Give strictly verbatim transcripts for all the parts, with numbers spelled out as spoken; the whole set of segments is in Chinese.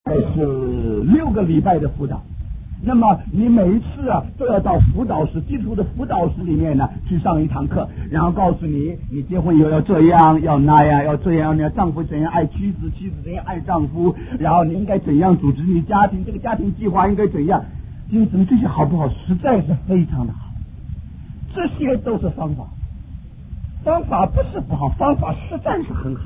是六个礼拜的辅导。那么你每一次啊都要到辅导室，基督的辅导室里面呢去上一堂课，然后告诉你，你结婚以后要这样，要那样，要这样，要丈夫怎样爱妻子，妻子怎样爱丈夫，然后你应该怎样组织你家庭，这个家庭计划应该怎样。因为怎么这些好不好？实在是非常的好，这些都是方法，方法不是不好，方法实在是很好。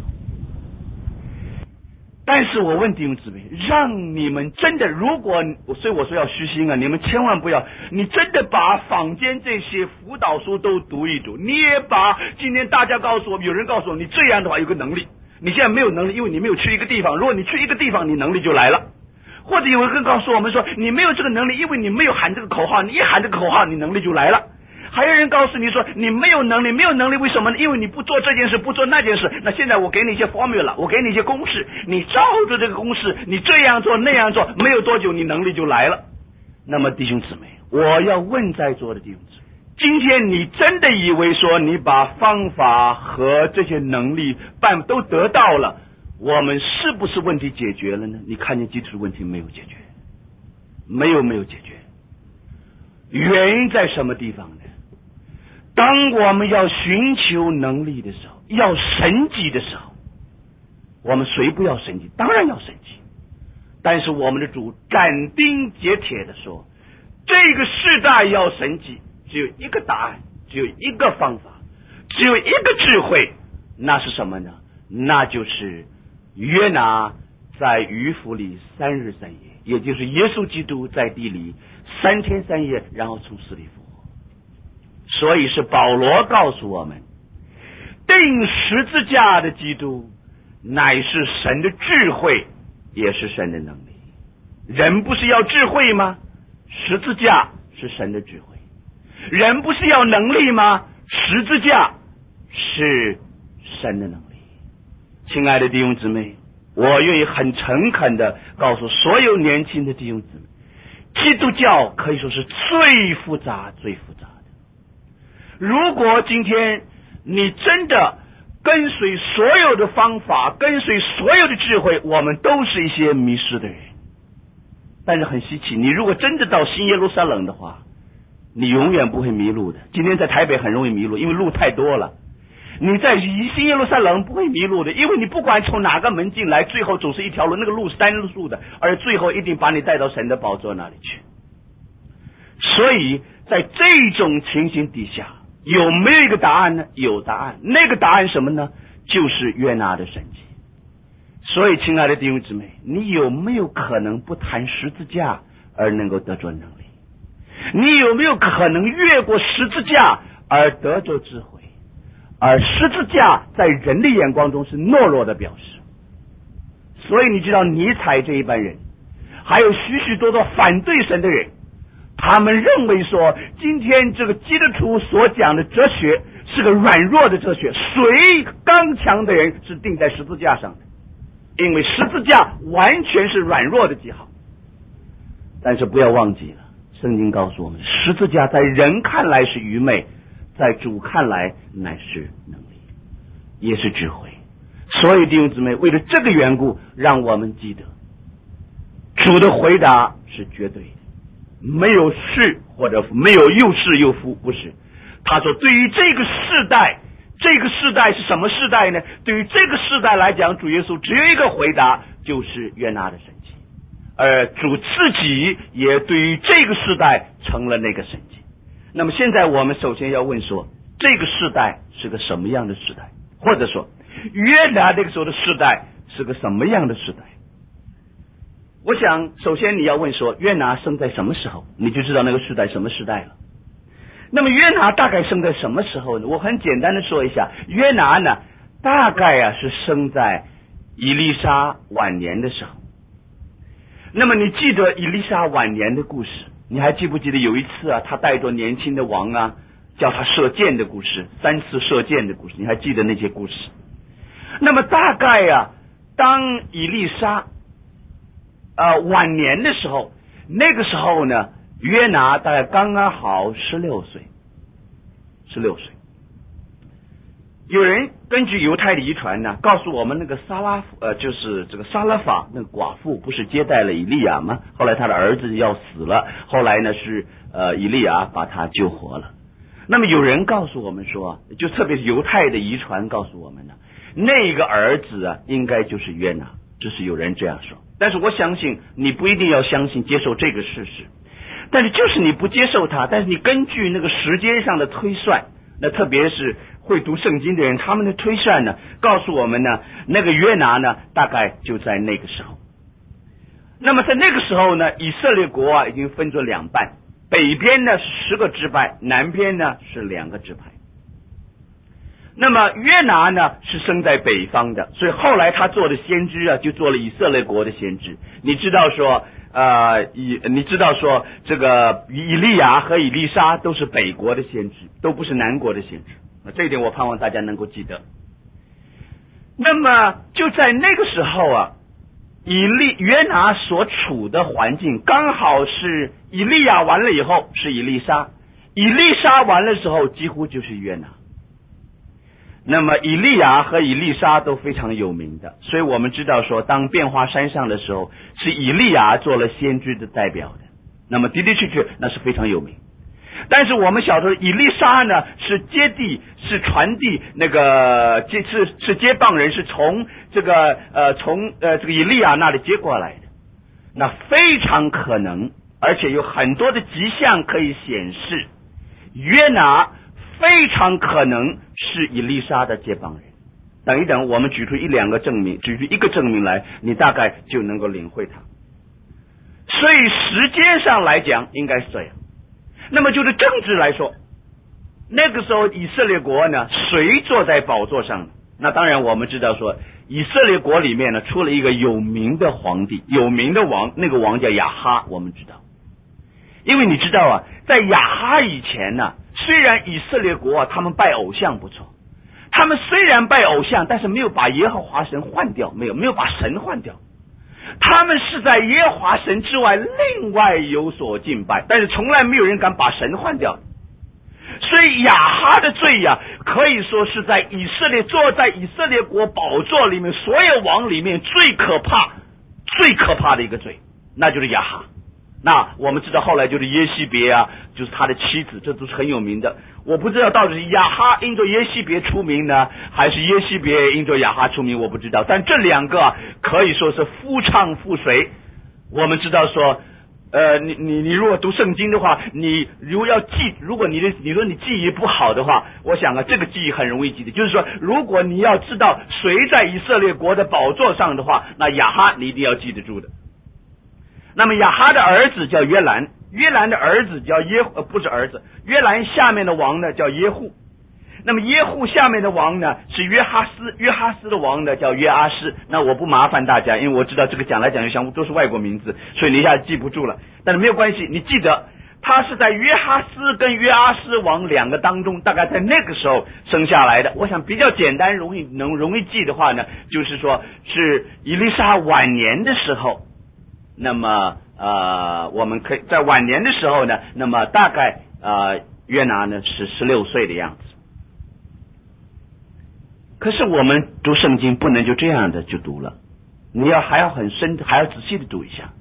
但是我问弟兄姊妹，让你们真的，如果所以我说要虚心啊，你们千万不要，你真的把坊间这些辅导书都读一读，你也把今天大家告诉我，有人告诉我，你这样的话有个能力，你现在没有能力，因为你没有去一个地方，如果你去一个地方，你能力就来了。或者有人告诉我们说，你没有这个能力，因为你没有喊这个口号，你一喊这个口号，你能力就来了。还有人告诉你说，你没有能力，没有能力为什么呢？因为你不做这件事，不做那件事。那现在我给你一些 formula， 我给你一些公式，你照着这个公式，你这样做那样做，没有多久你能力就来了。那么弟兄姊妹，我要问在座的弟兄姊妹，今天你真的以为说你把方法和这些能力办都得到了，我们是不是问题解决了呢？你看见基础问题没有解决，没有没有解决。原因在什么地方呢？当我们要寻求能力的时候，要神迹的时候，我们谁不要神迹？当然要神迹。但是我们的主斩钉截铁的说，这个世代要神迹，只有一个答案，只有一个方法，只有一个智慧，那是什么呢？那就是约拿在鱼腹里三日三夜，也就是耶稣基督在地里三天三夜，然后从死里复活。所以是保罗告诉我们，钉十字架的基督乃是神的智慧，也是神的能力。人不是要智慧吗？十字架是神的智慧。人不是要能力吗？十字架是神的能力。亲爱的弟兄姊妹，我愿意很诚恳的告诉所有年轻的弟兄姊妹，基督教可以说是最复杂最复杂的。如果今天你真的跟随所有的方法，跟随所有的智慧，我们都是一些迷失的人。但是很稀奇，你如果真的到新耶路撒冷的话，你永远不会迷路的。今天在台北很容易迷路，因为路太多了。你在新耶路撒冷不会迷路的，因为你不管从哪个门进来，最后总是一条路，那个路是单路的，而最后一定把你带到神的宝座那里去。所以在这种情形底下，有没有一个答案呢？有答案。那个答案什么呢？就是约拿的神迹。所以亲爱的弟兄姊妹，你有没有可能不谈十字架而能够得着能力？你有没有可能越过十字架而得着智慧？而十字架在人的眼光中是懦弱的表示。所以你知道尼采这一般人，还有许许多多反对神的人，他们认为说，今天这个基督徒所讲的哲学是个软弱的哲学，谁刚强的人是钉在十字架上的，因为十字架完全是软弱的记号。但是不要忘记了，圣经告诉我们，十字架在人看来是愚昧，在主看来乃是能力，也是智慧。所以弟兄姊妹，为了这个缘故，让我们记得主的回答是绝对的，没有是或者没有又是又夫，不是。他说对于这个世代，这个世代是什么世代呢？对于这个世代来讲，主耶稣只有一个回答，就是约拿的神迹，而主自己也对于这个世代成了那个神迹。那么现在我们首先要问说，这个世代是个什么样的世代？或者说约拿那个时候的世代是个什么样的世代？我想首先你要问说，约拿生在什么时候，你就知道那个世代什么时代了。那么约拿大概生在什么时候呢？我很简单的说一下，约拿呢大概啊是生在以利沙晚年的时候。那么你记得以利沙晚年的故事，你还记不记得有一次啊，他带着年轻的王啊，叫他射箭的故事，三次射箭的故事，你还记得那些故事？那么大概啊，当以利沙呃晚年的时候，那个时候呢，约拿大概刚刚好十六岁，十六岁。 有人根据犹太的遗传呢，告诉我们那个撒拉呃，就是这个撒拉法那个寡妇不是接待了以利亚吗？后来他的儿子要死了，后来呢是呃以利亚把他救活了。那么有人告诉我们说，就特别是犹太的遗传告诉我们呢，那个儿子啊应该就是约拿，这是有人这样说。但是我相信你不一定要相信接受这个事实，但是就是你不接受它，但是你根据那个时间上的推算，那特别是会读圣经的人，他们的推算呢告诉我们呢，那个约拿呢大概就在那个时候。那么在那个时候呢，以色列国啊已经分作两半，北边呢是十个支派，南边呢是两个支派。那么约拿呢是生在北方的，所以后来他做的先知啊，就做了以色列国的先知。你知道说呃以你知道说这个以利亚和以利沙都是北国的先知，都不是南国的先知。那这一点我盼望大家能够记得。那么就在那个时候啊，以利约拿所处的环境刚好是以利亚完了以后是以利沙，以利沙完了时候几乎就是约拿。那么以利亚和以利沙都非常有名的，所以我们知道说当变化山上的时候是以利亚做了先知的代表的，那么的的确确那是非常有名。但是我们晓得以利沙呢是接地是传递那个接是是接棒人，是从这个呃从呃这个以利亚那里接过来的，那非常可能，而且有很多的迹象可以显示约拿非常可能是以利沙的接棒人。等一等，我们举出一两个证明，举出一个证明来，你大概就能够领会它。所以时间上来讲应该是这样。那么就是政治来说，那个时候以色列国呢谁坐在宝座上？那当然我们知道说以色列国里面呢出了一个有名的皇帝，有名的王，那个王叫亚哈。我们知道，因为你知道啊，在亚哈以前呢，虽然以色列国啊他们拜偶像不错，他们虽然拜偶像，但是没有把耶和华神换掉，没有没有把神换掉，他们是在耶和华神之外另外有所敬拜，但是从来没有人敢把神换掉。所以亚哈的罪呀、啊，可以说是在以色列坐在以色列国宝座里面所有王里面最可怕最可怕的一个罪，那就是亚哈。那我们知道后来就是耶西别啊，就是他的妻子，这都是很有名的。我不知道到底是亚哈因着耶西别出名呢，还是耶西别因着亚哈出名，我不知道。但这两个、啊、可以说是夫唱妇随。我们知道说呃，你你你如果读圣经的话，你如果要记，如果你的你说你记忆不好的话，我想啊，这个记忆很容易记的。就是说，如果你要知道谁在以色列国的宝座上的话，那亚哈你一定要记得住的。那么亚哈的儿子叫约兰，约兰的儿子叫耶呃不是儿子，约兰下面的王呢叫耶户。那么耶户下面的王呢是约哈斯，约哈斯的王呢叫约阿施。那我不麻烦大家，因为我知道这个讲来讲去像都是外国名字，所以你一下子记不住了。但是没有关系，你记得他是在约哈斯跟约阿施王两个当中，大概在那个时候生下来的。我想比较简单容易能容易记的话呢，就是说是以利沙晚年的时候。那么呃我们可以在晚年的时候呢，那么大概呃约拿呢是十六岁的样子。可是我们读圣经不能就这样的就读了，你要还要很深，还要仔细的读一下。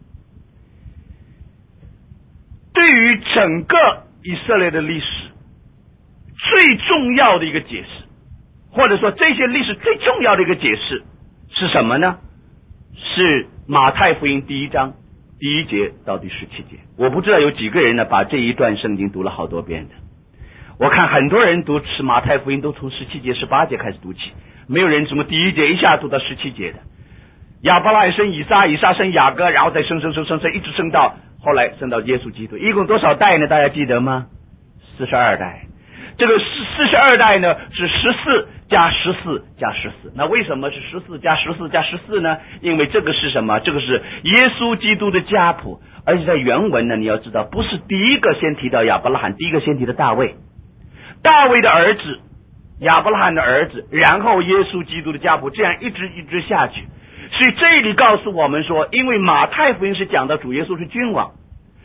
对于整个以色列的历史最重要的一个解释，或者说这些历史最重要的一个解释是什么呢？是马太福音第一章第一节到第十七节。我不知道有几个人呢把这一段圣经读了好多遍的。我看很多人读是马太福音都从十七节十八节开始读起，没有人从第一节一下读到十七节的。亚伯拉罕生以撒，以撒生雅各，然后再生生生生生一直生到后来生到耶稣基督，一共多少代呢？大家记得吗？四十二代。这个四十二代呢是十四加十四加十四。那为什么是十四加十四加十四呢？因为这个是什么？这个是耶稣基督的家谱，而且在原文呢，你要知道不是第一个先提到亚伯拉罕，第一个先提的大卫，大卫的儿子，亚伯拉罕的儿子，然后耶稣基督的家谱，这样一直一直下去。所以这里告诉我们说，因为马太福音是讲到主耶稣是君王，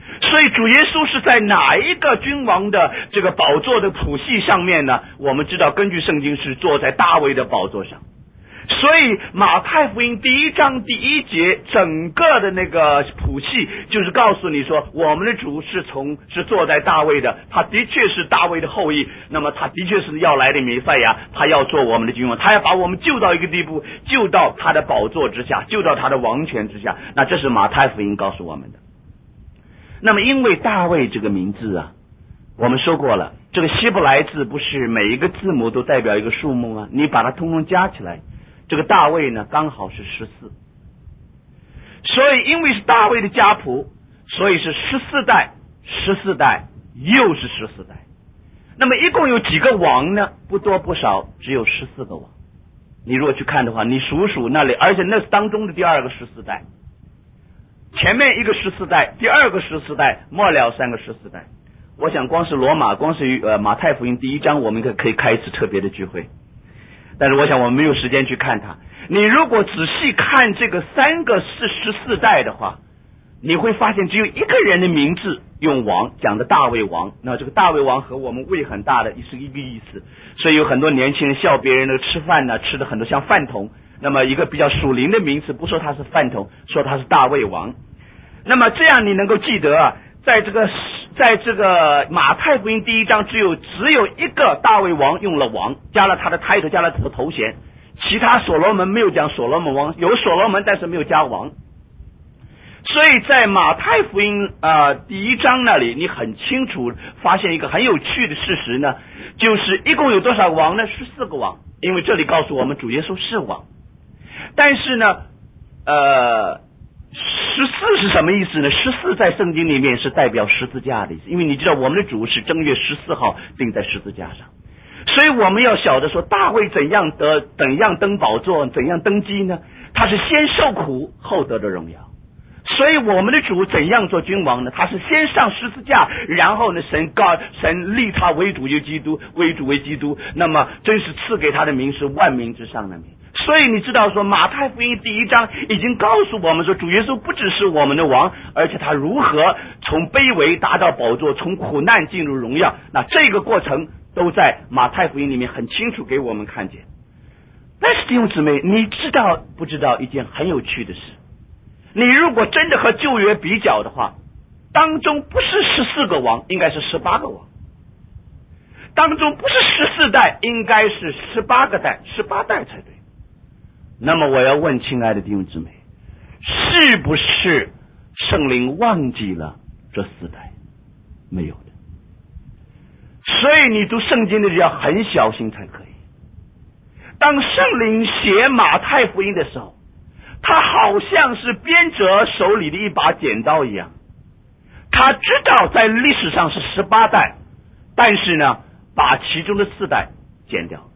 所以主耶稣是在哪一个君王的这个宝座的谱系上面呢？我们知道根据圣经是坐在大卫的宝座上。所以马太福音第一章第一节整个的那个谱系就是告诉你说，我们的主是从是坐在大卫的，他的确是大卫的后裔，那么他的确是要来的弥赛亚，他要做我们的君王，他要把我们救到一个地步，救到他的宝座之下，救到他的王权之下。那这是马太福音告诉我们的。那么因为大卫这个名字啊，我们说过了，这个希伯来字不是每一个字母都代表一个数目吗？你把它通通加起来，这个大卫呢刚好是十四。所以因为是大卫的家谱，所以是十四代，十四代又是十四代。那么一共有几个王呢？不多不少，只有十四个王。你如果去看的话，你数数那里，而且那是当中的第二个十四代，前面一个十四代，第二个十四代，末了三个十四代。我想光是罗马，光是呃马太福音第一章，我们可可以开一次特别的聚会。但是我想我们没有时间去看它。你如果仔细看这个三个是十四代的话，你会发现只有一个人的名字用王，讲的大卫王。那这个大卫王和我们胃很大的是一个意思，所以有很多年轻人笑别人的吃饭呢，吃的很多像饭桶。那么一个比较属灵的名词，不说他是饭桶，说他是大卫王。那么这样你能够记得啊，在这个在这个马太福音第一章只有只有一个大卫王用了王，加了他的 title， 加了他的头衔，其他所罗门没有讲所罗门王，有所罗门但是没有加王。所以在马太福音呃第一章那里，你很清楚发现一个很有趣的事实呢，就是一共有多少个王呢？十四个王，因为这里告诉我们主耶稣是王。但是呢呃十四是什么意思呢？十四在圣经里面是代表十字架的意思，因为你知道我们的主是正月十四号钉在十字架上，所以我们要晓得说大卫怎样得怎样登宝座，怎样登基呢？他是先受苦后得的荣耀。所以我们的主怎样做君王呢？他是先上十字架，然后呢神告神立他为主为基督，为主为基督，那么真是赐给他的名是万民之上的名。所以你知道说马太福音第一章已经告诉我们说，主耶稣不只是我们的王，而且他如何从卑微达到宝座，从苦难进入荣耀，那这个过程都在马太福音里面很清楚给我们看见。但是弟兄姊妹，你知道不知道一件很有趣的事？你如果真的和旧约比较的话，当中不是十四个王，应该是十八个王；当中不是十四代，应该是十八个代，十八代才对。那么我要问亲爱的弟兄姊妹，是不是圣灵忘记了这四代？没有的。所以你读圣经的人要很小心才可以。当圣灵写马太福音的时候，他好像是编者手里的一把剪刀一样，他知道在历史上是十八代，但是呢把其中的四代剪掉。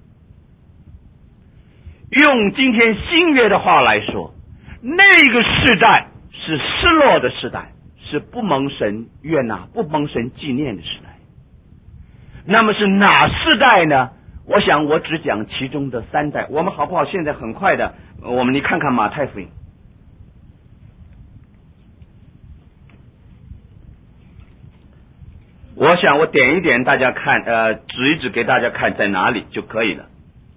用今天新约的话来说，那个世代是失落的世代，是不蒙神悦纳、不蒙神纪念的时代。那么是哪世代呢？我想我只讲其中的三代。我们好不好现在很快的我们你看看马太福音。我想我点一点大家看，呃，指一指给大家看在哪里就可以了。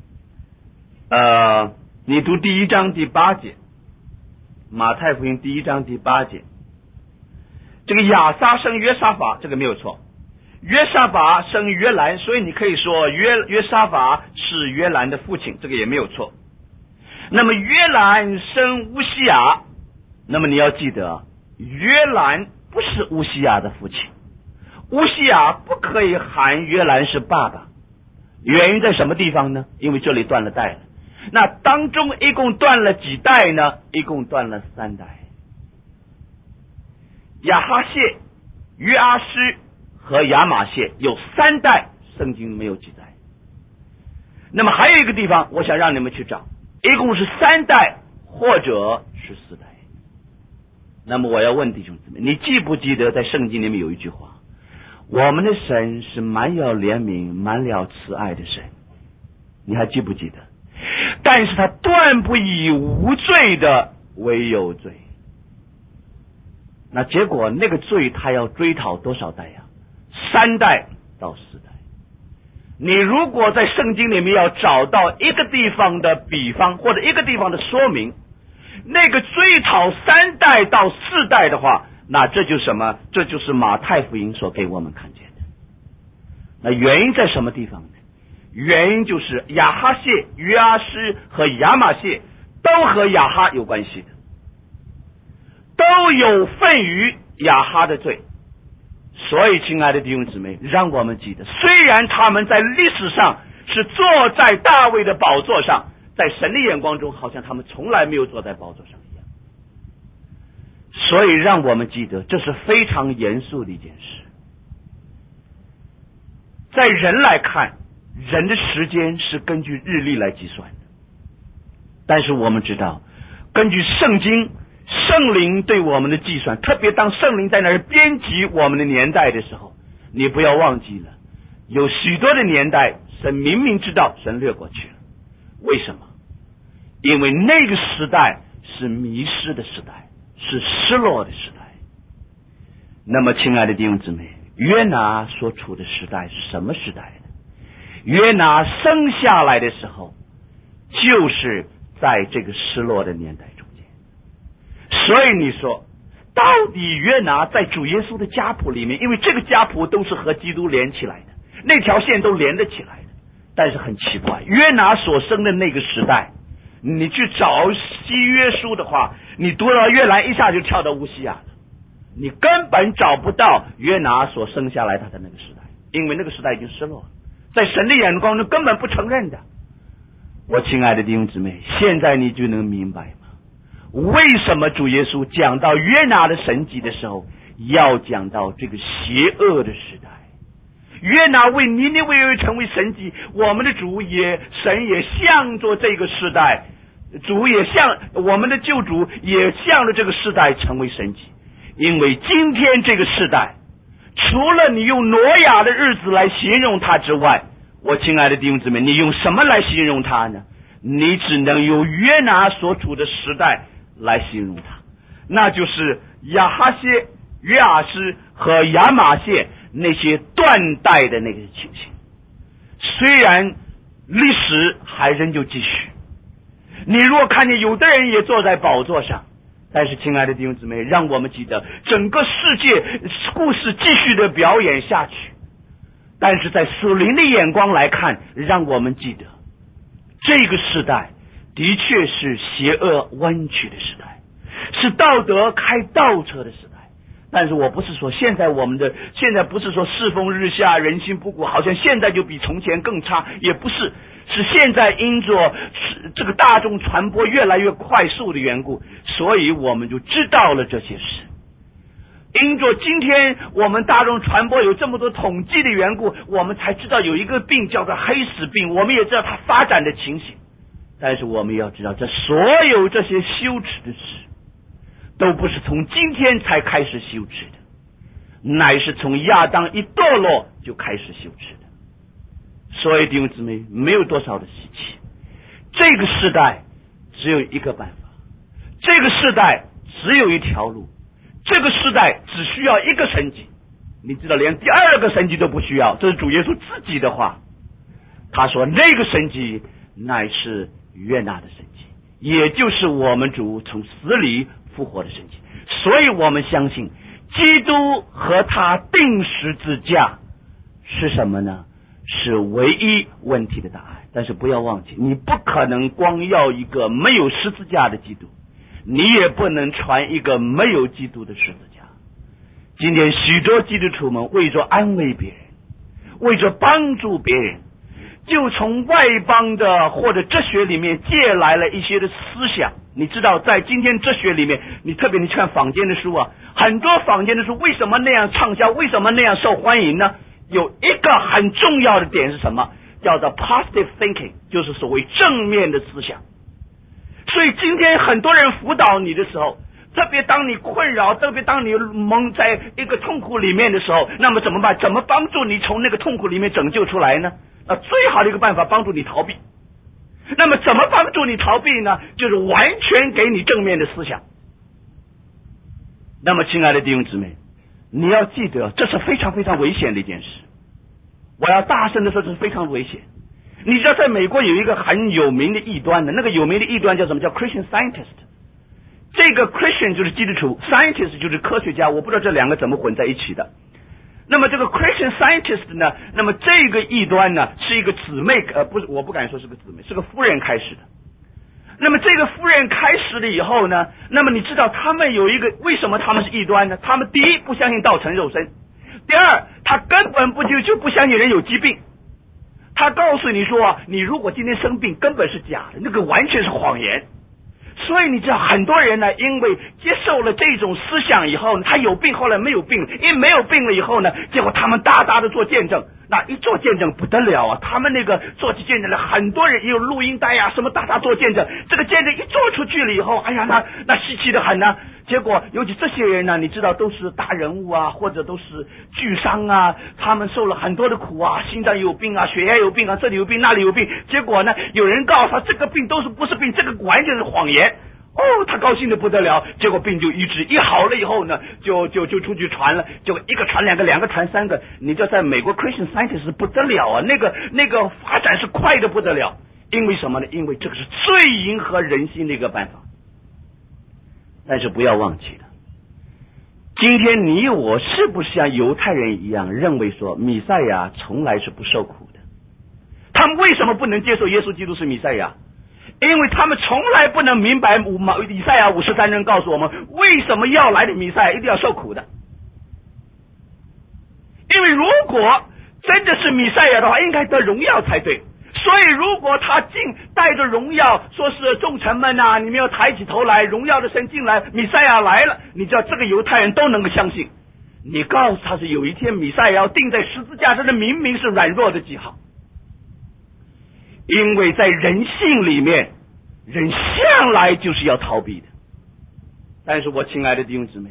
呃，你读第一章第八节，马太福音第一章第八节，这个亚撒生约沙法，这个没有错。约沙法生约兰，所以你可以说约约沙法是约兰的父亲，这个也没有错。那么约兰生乌西雅，那么你要记得，约兰不是乌西雅的父亲，乌西雅不可以喊约兰是爸爸。原因在什么地方呢？因为这里断了代了。那当中一共断了几代呢？一共断了三代。亚哈谢、约阿施和亚玛谢有三代，圣经没有记载。那么还有一个地方我想让你们去找，一共是三代或者是四代。那么我要问弟兄姊妹，你记不记得在圣经里面有一句话，我们的神是满有怜悯、满了慈爱的神，你还记不记得？但是他断不以无罪的为有罪。 那结果那个罪他要追讨多少代呀？三代到四代。你如果在圣经里面要找到一个地方的比方或者一个地方的说明，那个追讨三代到四代的话，那这就是什么？这就是马太福音所给我们看见的。那原因在什么地方呢？原因就是亚哈谢、约阿施和亚玛谢都和亚哈有关系的，都有份于亚哈的罪。所以亲爱的弟兄姊妹，让我们记得，虽然他们在历史上是坐在大卫的宝座上，在神的眼光中好像他们从来没有坐在宝座上一样。所以让我们记得，这是非常严肃的一件事。在人来看，人的时间是根据日历来计算的，但是我们知道，根据圣经圣灵对我们的计算，特别当圣灵在那儿编辑我们的年代的时候，你不要忘记了，有许多的年代神明明知道，神略过去了。为什么？因为那个时代是迷失的时代，是失落的时代。那么亲爱的弟兄姊妹，约拿所处的时代是什么时代呢？约拿生下来的时候就是在这个失落的年代中间。所以你说到底约拿在主耶稣的家谱里面，因为这个家谱都是和基督连起来的，那条线都连得起来的，但是很奇怪，约拿所生的那个时代，你去找西约书的话，你读到约兰一下就跳到乌西亚了，你根本找不到约拿所生下来他的那个时代，因为那个时代已经失落了，在神的眼光中根本不承认的。我亲爱的弟兄姊妹，现在你就能明白吗？为什么主耶稣讲到约拿的神迹的时候，要讲到这个邪恶的时代？约拿为尼尼微而成为神迹，我们的主也神也向着这个时代，主也向我们的救主也向着这个时代成为神迹。因为今天这个时代，除了你用挪亚的日子来形容它之外，我亲爱的弟兄姊妹，你用什么来形容它呢？你只能用约拿所处的时代来形容它，那就是亚哈谢、约阿施和亚玛谢那些断代的那个情形。虽然历史还仍旧继续，你如果看见有的人也坐在宝座上，但是亲爱的弟兄姊妹，让我们记得整个世界故事继续的表演下去，但是在属灵的眼光来看，让我们记得这个时代的确是邪恶弯曲的时代，是道德开倒车的时代。但是我不是说现在我们的现在不是说世风日下人心不古，好像现在就比从前更差，也不是，是现在因着这个大众传播越来越快速的缘故，所以我们就知道了这些事。因着今天我们大众传播有这么多统计的缘故，我们才知道有一个病叫做黑死病，我们也知道它发展的情形。但是我们要知道，这所有这些羞耻的事都不是从今天才开始羞耻的，乃是从亚当一堕落就开始羞耻的。所以弟兄姊妹，没有多少的稀奇，这个时代只有一个办法，这个时代只有一条路，这个时代只需要一个神迹。你知道连第二个神迹都不需要，这是主耶稣自己的话。他说那个神迹乃是约拿的神迹，也就是我们主从死里复活的神迹。所以我们相信基督和他钉十字架是什么呢？是唯一问题的答案。但是不要忘记，你不可能光要一个没有十字架的基督，你也不能传一个没有基督的十字架。今天许多基督徒们为着安慰别人，为着帮助别人，就从外邦的或者哲学里面借来了一些的思想。你知道在今天哲学里面，你特别你看坊间的书啊，很多坊间的书为什么那样畅销，为什么那样受欢迎呢？有一个很重要的点是什么？叫做 positive thinking， 就是所谓正面的思想。所以今天很多人辅导你的时候，特别当你困扰，特别当你蒙在一个痛苦里面的时候，那么怎么办？怎么帮助你从那个痛苦里面拯救出来呢？那最好的一个办法帮助你逃避。那么怎么帮助你逃避呢？就是完全给你正面的思想。 那么亲爱的弟兄姊妹，你要记得这是非常非常危险的一件事，我要大声的说这是非常危险。你知道在美国有一个很有名的异端的，那个有名的异端叫什么？叫 Christian Scientist。 这个 Christian 就是基督徒， Scientist 就是科学家，我不知道这两个怎么混在一起的。那么这个 Christian Scientist 呢，那么这个异端呢是一个姊妹，呃，不是，我不敢说是个姊妹，是个夫人开始的。那么这个夫人开始了以后呢，那么你知道他们有一个，为什么他们是异端呢？他们第一不相信道成肉身，第二他根本不就就不相信人有疾病。他告诉你说，你如果今天生病根本是假的，那个完全是谎言。所以你知道很多人呢，因为接受了这种思想以后，他有病后来没有病，因为没有病了以后呢，结果他们大大的做见证，那一做见证不得了啊！他们那个做起见证来，很多人也有录音带呀、啊，什么大大做见证，这个见证一做出去了以后，哎呀，那那稀奇的很呢。结果尤其这些人呢，你知道都是大人物啊，或者都是巨商啊，他们受了很多的苦啊，心脏有病啊，血压有病啊，这里有病那里有病，结果呢，有人告诉他这个病都是不是病，这个完全是谎言。哦，他高兴的不得了，结果病就医治，一好了以后呢，就就就出去传了，就一个传两个，两个传三个。你就在美国 Christian Scientist 不得了啊，那个那个发展是快的不得了。因为什么呢？因为这个是最迎合人心的一个办法。但是不要忘记了，今天你我是不是像犹太人一样认为说弥赛亚从来是不受苦的？他们为什么不能接受耶稣基督是弥赛亚？因为他们从来不能明白以赛亚五十三人告诉我们为什么要来的弥赛亚一定要受苦的。因为如果真的是弥赛亚的话，应该得荣耀才对。所以如果他进带着荣耀，说是众臣们啊，你们要抬起头来，荣耀的神进来，弥赛亚来了，你知道这个犹太人都能够相信。你告诉他是有一天弥赛亚要钉在十字架上的，明明是软弱的记号。因为在人性里面，人向来就是要逃避的。但是我亲爱的弟兄姊妹，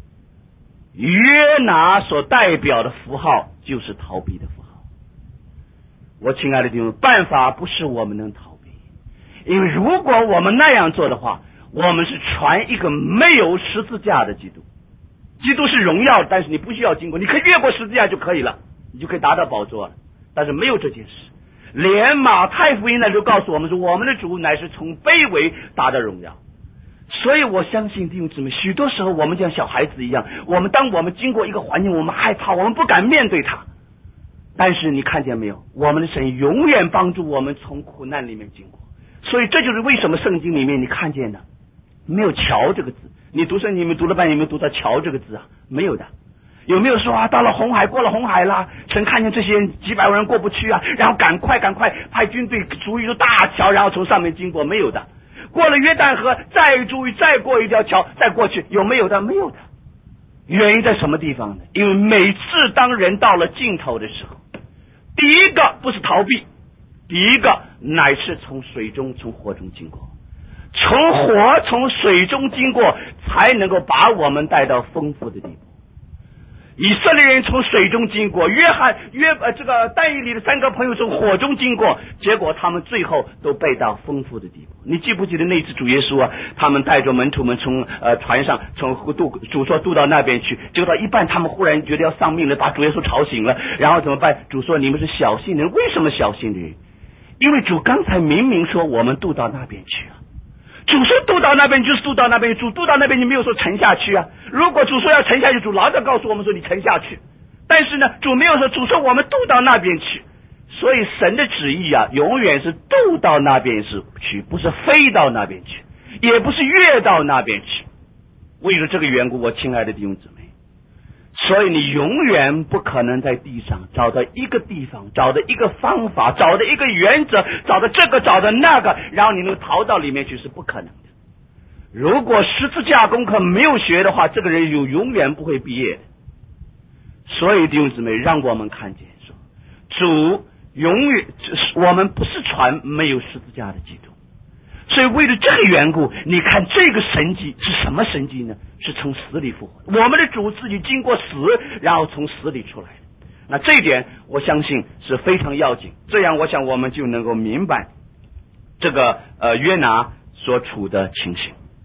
约拿所代表的符号就是逃避的符号。我亲爱的弟兄，办法不是我们能逃避，因为如果我们那样做的话，我们是传一个没有十字架的基督。基督是荣耀，但是你不需要经过，你可以越过十字架就可以了，你就可以达到宝座了。但是没有这件事。连马太福音呢就告诉我们说，我们的主乃是从卑微达到荣耀。所以我相信弟兄姊妹，许多时候我们像小孩子一样，我们当我们经过一个环境，我们害怕，我们不敢面对它。但是你看见没有，我们的神永远帮助我们从苦难里面经过。所以这就是为什么圣经里面你看见的没有桥这个字，你读圣经里面读了半天有没有读到桥这个字啊？没有的。有没有说啊，到了红海，过了红海啦，曾看见这些人几百万人过不去啊，然后赶快赶快派军队筑一座大桥，然后从上面经过？没有的。过了约旦河，再筑再过一条桥，再过去，有没有的？没有的。原因在什么地方呢？因为每次当人到了尽头的时候，第一个不是逃避，第一个乃是从水中从火中经过，从火从水中经过，才能够把我们带到丰富的地步。以色列人从水中经过，约翰约呃这个但以理的三个朋友从火中经过，结果他们最后都被到丰富的地步。你记不记得那次主耶稣啊，他们带着门徒们从呃船上从渡主说渡到那边去，结果到一半他们忽然觉得要丧命了，把主耶稣吵醒了，然后怎么办？主说你们是小信人。为什么小信人？因为主刚才明明说我们渡到那边去啊。主说渡到那边就是渡到那边，主渡到那边你没有说沉下去啊。如果主说要沉下去，主老早告诉我们说你沉下去，但是呢主没有说，主说我们渡到那边去。所以神的旨意啊永远是渡到那边去，不是飞到那边去，也不是跃到那边去。为了这个缘故，我亲爱的弟兄姊妹，所以你永远不可能在地上找到一个地方，找到一个方法，找到一个原则，找到这个找到那个，然后你能逃到里面去，是不可能的。如果十字架功课没有学的话，这个人就永远不会毕业的。所以弟兄姊妹，让我们看见说，主永远我们不是传没有十字架的基督。所以为了这个缘故，你看这个神迹是什么神迹呢？是从死里复活。我们的主自己经过死，然后从死里出来的。那这一点我相信是非常要紧，这样我想我们就能够明白这个呃约拿所处的情形。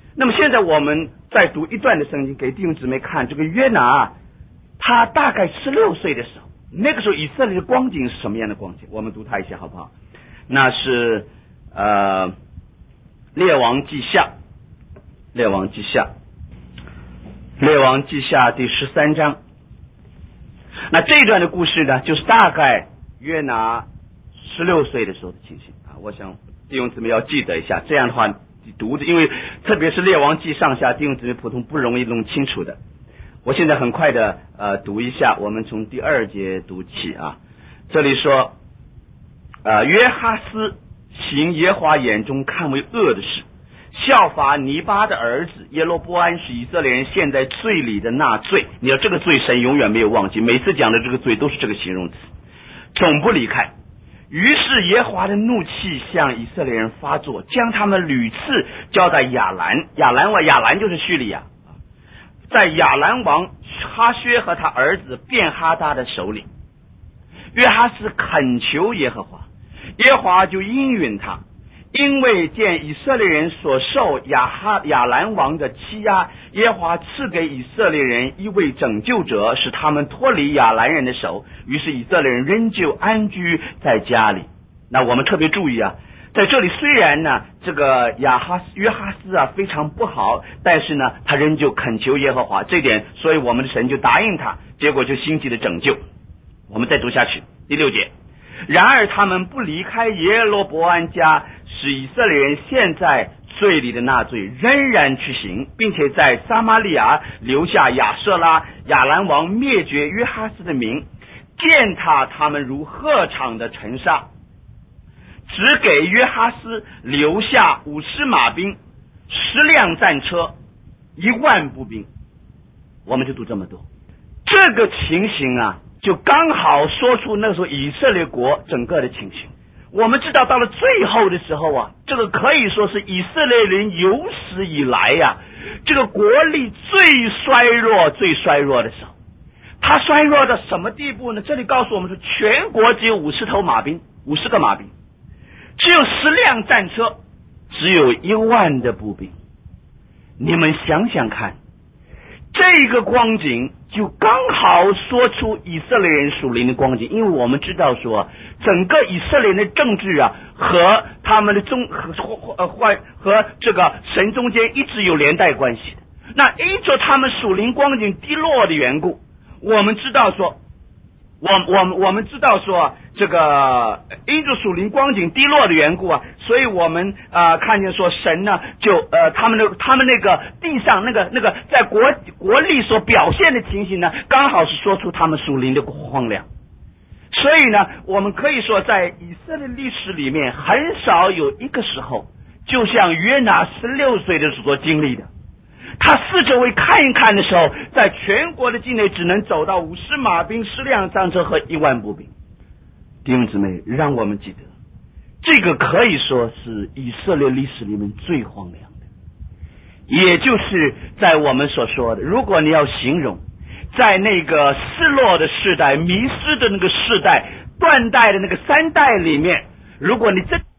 那么现在我们再读一段的圣经给弟兄姊妹看，这个约拿他大概十六岁的时候，那个时候以色列的光景是什么样的光景？我们读他一下好不好？那是呃列王记下，列王记下，列王记下第十三章。那这一段的故事呢，就是大概约拿十六岁的时候的情形啊。我想弟兄姊妹要记得一下，这样的话读的，因为特别是列王记上下，弟兄姊妹普通不容易弄清楚的。我现在很快的呃读一下，我们从第二节读起啊。这里说，呃约哈斯行耶和华眼中看为恶的事，效法尼巴的儿子耶罗波安，是以色列人陷在罪里的那罪。你要这个罪神永远没有忘记，每次讲的这个罪都是这个形容词，总不离开。于是耶和华的怒气向以色列人发作，将他们屡次交在亚兰，亚兰哇，亚兰就是叙利亚，在亚兰王哈薛和他儿子便哈达的手里。约哈斯恳求耶和华，耶和华就应允他，因为见以色列人所受亚哈亚兰王的欺压，耶和华赐给以色列人一位拯救者，使他们脱离亚兰人的手，于是以色列人仍旧安居在家里。那我们特别注意啊，在这里虽然呢这个亚哈斯约哈斯啊非常不好，但是呢他仍旧恳求耶和华，这点所以我们的神就答应他，结果就兴起了拯救。我们再读下去，第六节。然而他们不离开耶罗伯安家，使以色列人陷在罪里的那罪仍然去行，并且在撒玛利亚留下亚舍拉，亚兰王灭绝约哈斯的名，践踏他们如禾场的尘沙，只给约哈斯留下五十马兵，十辆战车，一万步兵。我们就读这么多。这个情形啊，就刚好说出那时候以色列国整个的情形。我们知道到了最后的时候啊，这个可以说是以色列人有史以来呀、啊，这个国力最衰弱最衰弱的时候。他衰弱到什么地步呢？这里告诉我们说，全国只有五十头马兵，五十个马兵，只有十辆战车，只有一万的步兵。你们想想看，这个光景就刚好说出以色列人属灵的光景。因为我们知道说，整个以色列人的政治啊，和他们的中和和和这个神中间一直有连带关系的。那因着他们属灵光景低落的缘故，我们知道说，我我我们知道说，这个因着属灵光景低落的缘故啊，所以我们啊、呃、看见说神呢，就呃他们的他们那个地上那个那个在国国力所表现的情形呢，刚好是说出他们属灵的荒凉。所以呢，我们可以说在以色列历史里面，很少有一个时候，就像约拿十六岁的所经历的。他四周围看一看的时候，在全国的境内只能走到五十马兵、十辆战车和一万步兵。弟兄姊妹，让我们记得，这个可以说是以色列历史里面最荒凉的，也就是在我们所说的，如果你要形容在那个失落的世代、迷失的那个世代、断代的那个三代里面，如果你真